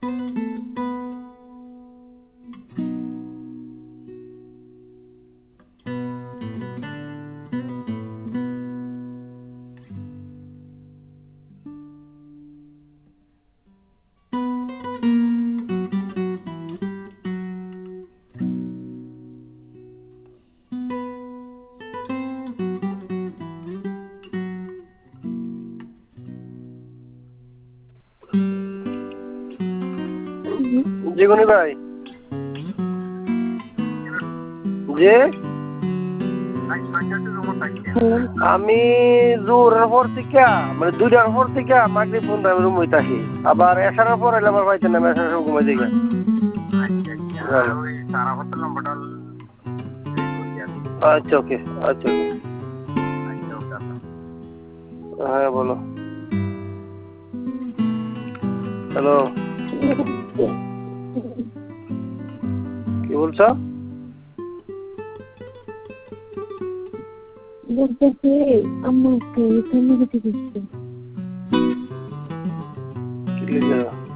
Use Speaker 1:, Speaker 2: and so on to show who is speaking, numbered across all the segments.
Speaker 1: জীবনী ভাই যে আমি জোরের পর থেকে মানে 2টার পর থেকে মাগরিব পর্যন্ত আমি রুম হইতে আসি, আবার এসার পর এলে আমার পাইতেন না, আমি এসার সময় ঘুমাই দিই। আচ্ছা ওকে, আচ্ছা ওকে, হ্যাঁ বলো। হ্যালো, কি বলছো?
Speaker 2: বলতেছে আমাকে এখানে যেতে দিচ্ছে।
Speaker 1: কি লিখে?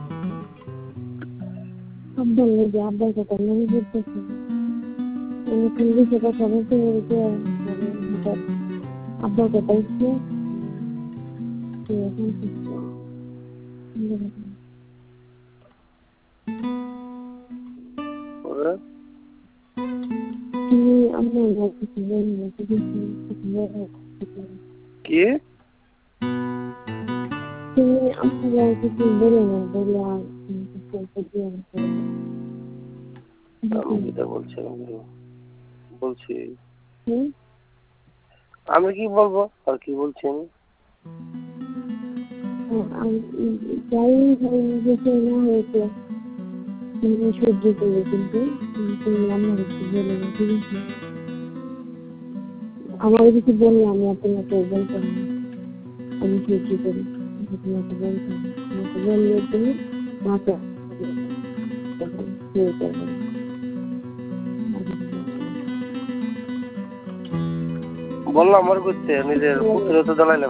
Speaker 2: আব্বার লেগে আব্বার কথা মনে করতেছে। আমি কিন্তু সেটা সবাইকে বলতে হঠাৎ আব্বার কথা উঠছে। আমার কিছু বলবো
Speaker 1: কি
Speaker 2: তুমি আমার কিছু বলে না বলে আর
Speaker 1: বলছি আমি কি বলবো আর কি বলছি
Speaker 2: যাই যেতে না হয়েছে তুমি সহ্য করবে, কিন্তু তুমি আমার কিছু বলে না, ঠিক আছে? আমার কিছু বললে আমি আপনাকে বলতাম না, আমি সহ্য করি, তোমাকে বলতাম তোমাকে বললে তুমি মাথা
Speaker 1: বললাম আমার করতে নিজের পুত্র তো জ্বালাইলাম।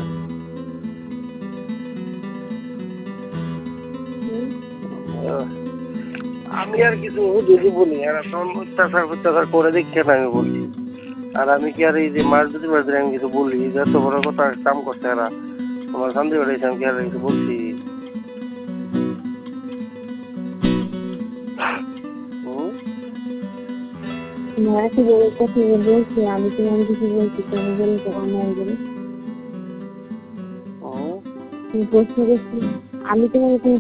Speaker 1: আমি আর কিছু যদি বলি আর অত্যাচার করে দেখি না, আমি বলছি। আর আমি কি আর এই যে মাস 2 মাস ধরে আমি কিছু বলি, যত বড় কথা কাম করতে এরা আমার শান্তি বেড়েছে, আমি কি আর কিছু বলছি?
Speaker 2: বলছি আমি তোমার কিছু বলছি, তুমি বলে তোমার নাই বলে প্রশ্ন করছি, আমি তোমাকে